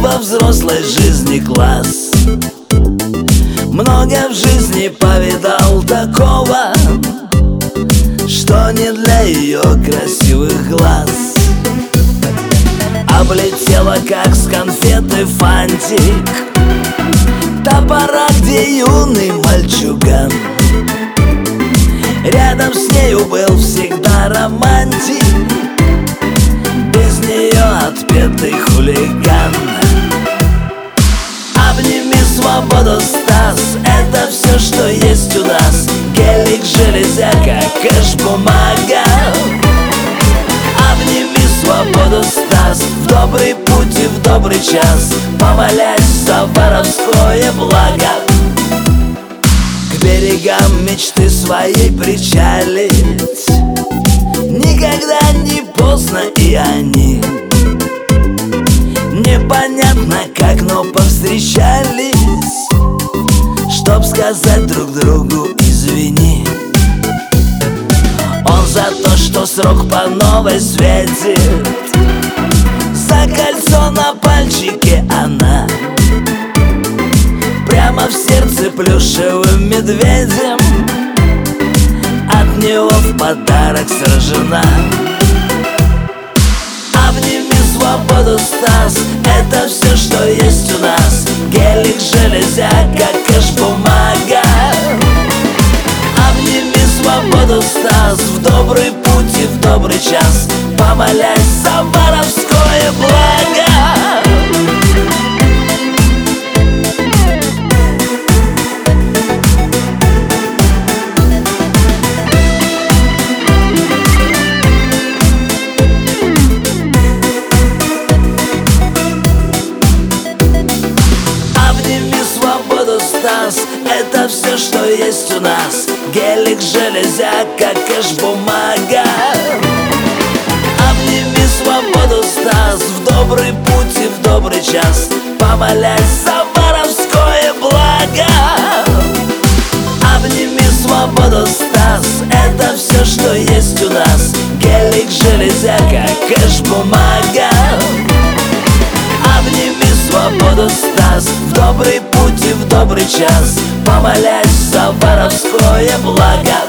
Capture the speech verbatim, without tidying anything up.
во взрослой жизни класс. Много в жизни повидал такого, что не для ее красивых глаз. Облетела, как с конфеты, фантик та пора, где юный мальчуган. Рядом с нею был всегда романтик, без нее отпетый хулиган. Обними свободу, Стас, это все, что есть у нас. Гелик, железяка, кэш, бумага. Обними свободу, Стас, в добрый путь и в добрый час, помолясь за воровское благо. К берегам мечты своей причалить никогда не поздно, и они непонятно как, но повстречались, чтоб сказать друг другу извини. Он за то, что срок по новой светит, за кольцо на пальчике она, прямо в сердце плюшевым медведем, от него в подарок сражена. Обними свободу, Стас, это все, что есть у нас. Гелик, железяка, кэш, бумага. Обними свободу, Стас, в добрый путь и в добрый час, помолясь за воровское благо. Это все, что есть у нас. Гелик, железяка, кэш, бумага. Обними свободу, Стас, в добрый путь и в добрый час, помолясь за воровское благо. Обними свободу, Стас, это все, что есть у нас. Гелик, железяка, кэш, бумага. Обними свободу, Стас, в добрый путь и в добрый час, помолясь за воровское благо.